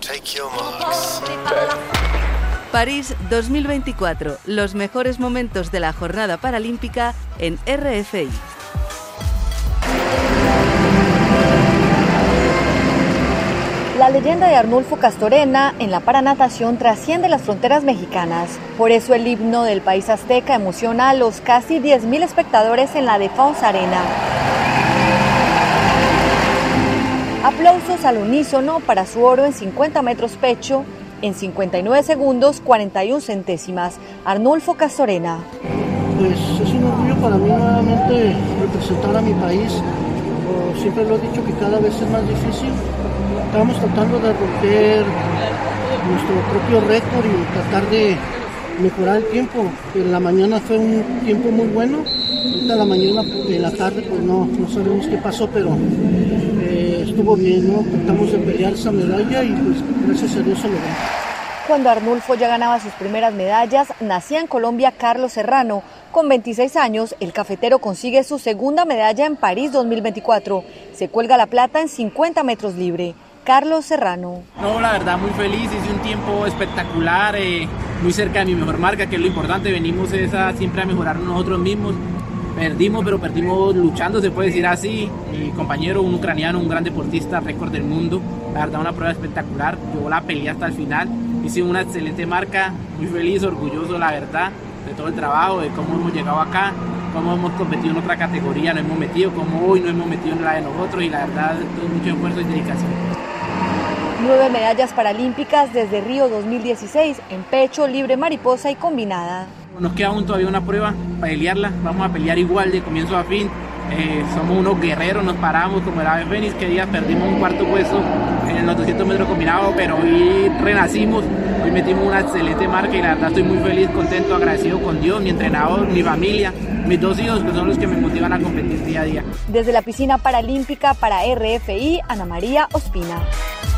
París 2024, los mejores momentos de la jornada paralímpica en RFI. La leyenda de Arnulfo Castorena en la paranatación trasciende las fronteras mexicanas. Por eso el himno del país azteca emociona a los casi 10.000 espectadores en la Defense Arena. Aplausos al unísono para su oro en 50 metros pecho, en 59 segundos 41 centésimas. Arnulfo Castorena. Pues es un orgullo para mí nuevamente representar a mi país. Siempre lo he dicho que cada vez es más difícil. Estamos tratando de romper nuestro propio récord y tratar de mejorar el tiempo. En la mañana fue un tiempo muy bueno. Ahorita en la tarde pues no sabemos qué pasó, pero estuvo bien, ¿no? Tratamos de pelear esa medalla y pues gracias a Dios se logró. Cuando Arnulfo ya ganaba sus primeras medallas, nacía en Colombia Carlos Serrano. Con 26 años, el cafetero consigue su segunda medalla en París 2024. Se cuelga la plata en 50 metros libre. Carlos Serrano. No, la verdad muy feliz, hice un tiempo espectacular, muy cerca de mi mejor marca, que es lo importante. Venimos siempre a mejorar nosotros mismos. Perdimos, pero perdimos luchando, se puede decir así. Mi compañero, un ucraniano, un gran deportista, récord del mundo. La verdad, una prueba espectacular. Yo la peleé hasta el final. Hice una excelente marca, muy feliz, orgulloso, la verdad, de todo el trabajo, de cómo hemos llegado acá, cómo hemos competido en otra categoría, no hemos metido, como hoy no hemos metido en la de nosotros, y la verdad, todo mucho esfuerzo y dedicación. 9 medallas paralímpicas desde Río 2016 en pecho, libre, mariposa y combinada. Nos queda aún todavía una prueba para pelearla, vamos a pelear igual de comienzo a fin. Somos unos guerreros, nos paramos como el ave fénix, que día perdimos un cuarto puesto en los 200 metros combinados, pero hoy renacimos, hoy metimos una excelente marca y la verdad estoy muy feliz, contento, agradecido con Dios, mi entrenador, mi familia, mis 2 hijos, que son los que me motivan a competir día a día. Desde la piscina paralímpica para RFI, Ana María Ospina.